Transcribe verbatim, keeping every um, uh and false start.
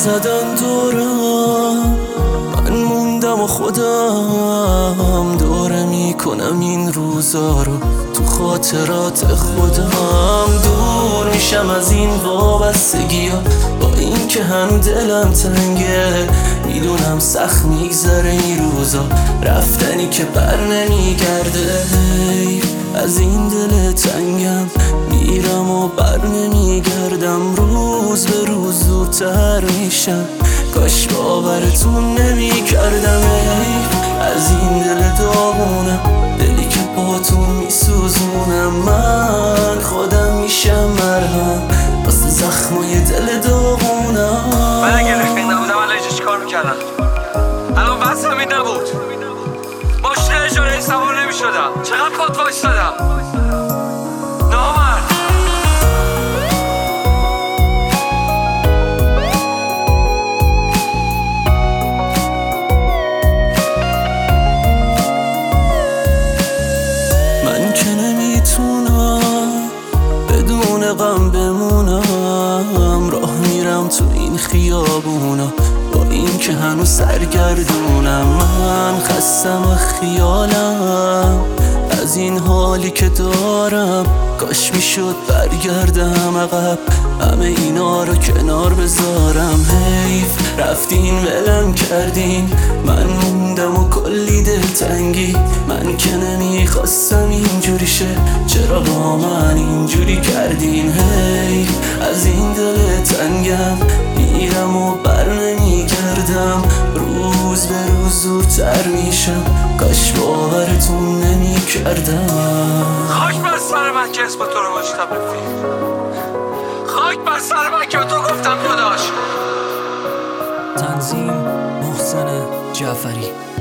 زدن دورم، من موندم و خودم دوره میکنم این روزا رو تو خاطرات خودم. دور میشم از این وابستگی ها، با این که هم دلم تنگه، میدونم سخت میگذره این روزا، رفتنی که بر نمیگرده. از این دل تنگم میرم و بر نمیگردم، روز به روز زودتر میشم، کاش باورتون نمیکردم. از این دل داغونم، دلی که با تو میسوزونم، من خودم میشم مرهم واسه زخمای دل داغونم. من اگه رفیق نبودم الان اینجا چیکار میکردم؟ الان بس همین نبود، ماشین اجاره سوار نمیشدم، چقدر پات وایستادم نامرد. من که نمیتونم بدون غم بمونم، راه میرم تو این خیابونا با این که هنوز سرگردونم. من خستم و خیالم از این حالی که دارم، کاش میشد برگردم عقب، همه اینا رو کنار بذارم. حیف رفتین ولم کردین، من موندم و کلی دلتنگی، من که نمیخواستم اینجوری شه، چرا با من اینجوری کردین؟ حیف از این دل تنگم میرم و بر نمیگردم، روز به روز زودتر میشم، کاش باورتون نمیکردم. خاک بر سر من که اسم تو رو باشتم رفیق، خاک بر سر من که تو گفتم داداش. تنظیم محسن جعفری.